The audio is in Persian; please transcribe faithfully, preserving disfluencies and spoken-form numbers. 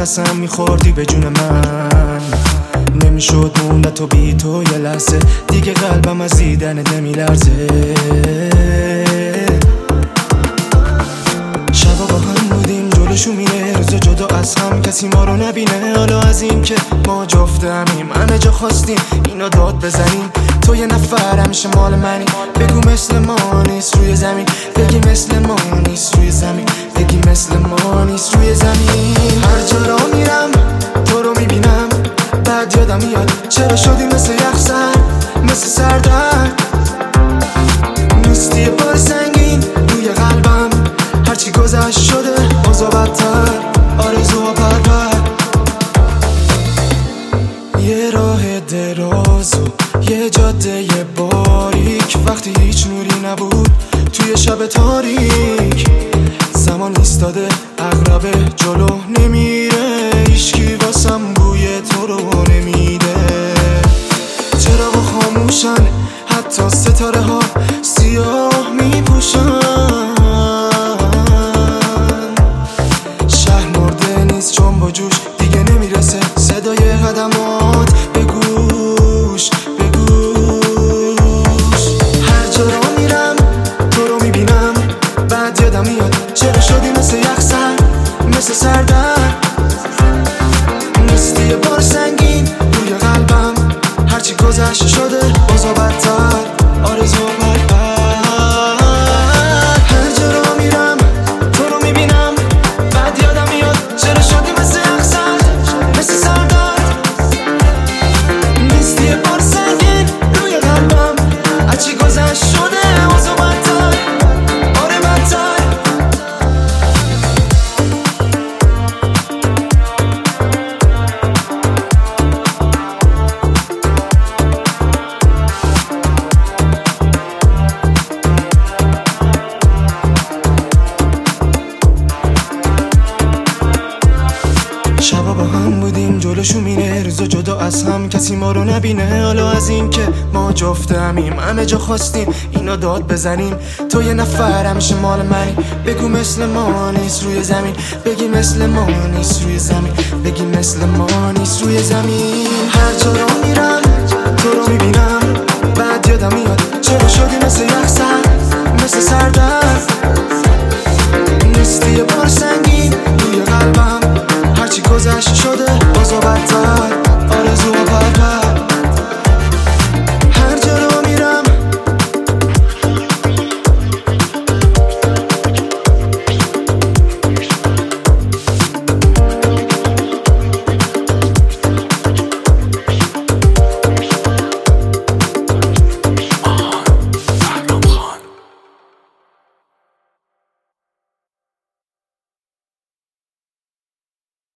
قسم میخوردی به جون من، نمیشد موند تو بی تو یه لحظه دیگه، قلبم از دیدنت نمیلرزه. شبا با هم بودیم جلوشو میره، روزا جدا از هم کسی ما رو نبینه. حالا از این که ما جفتمیم همه جا خواستیم اینو داد بزنیم، تو یه نفر همیشه مال منی. بگو مثل ما نیست روی زمین، بگی مثل ما نیست روی زمین، بگی مثل ما نیست روی زمین. هر جا را میرم تو رو میبینم، بعد یادم میاد چرا شدی مثل یخسر، مثل سردرد. نیستی یه بار سنگین روی قلبم، هرچی گذشت شده اوضاع بدتر، آرزوها پرپر. یه راه دراز و یه جاده باریک، وقتی هیچ نوری نبود توی شب تاریک. زمان ایستاده عقربه جلو نمیره، هیچکی واسم بوی تو رو نمیده. چرا با خاموشن حتی ستاره ها سیاه میپوشن، شهر مرده نیست چون با جوش دیگه نمیرسه صدای قدمات به گوش به گوش. هر جا را میرم تو رو میبینم، بعد یادم میاد چرا شدی مثل یخسر، مثل سردرد. نیستی یه بار سنگین روی قلبم، هرچی گذشت شده اوضاع بدتر، آرزو پرپر. هر جا را میرم تو رو میبینم، بعد یادم میاد چرا شدی مثل یخسر، مثل سردرد. نیستی یه بار سنگین روی قلبم، هرچی گذشت شده اوضاع بدتر، آره بدتر. شبا با هم بودیم جلوشو میره، روزا جدا از هم کسی ما رو نبینه. حالا از این که ما جفتمیم همه جا خواستیم اینو داد بزنیم، تو یه نفر همیشه مال منی. بگو مثل ما نیست روی زمین، بگی مثل ما نیست روی زمین، بگی مثل ما نیست روی زمین. هر جا رو میرم تو رو میبینم، بعد یادم میاد چرا شدی مثل یخسر، مثل سردرد. نیستی یه بار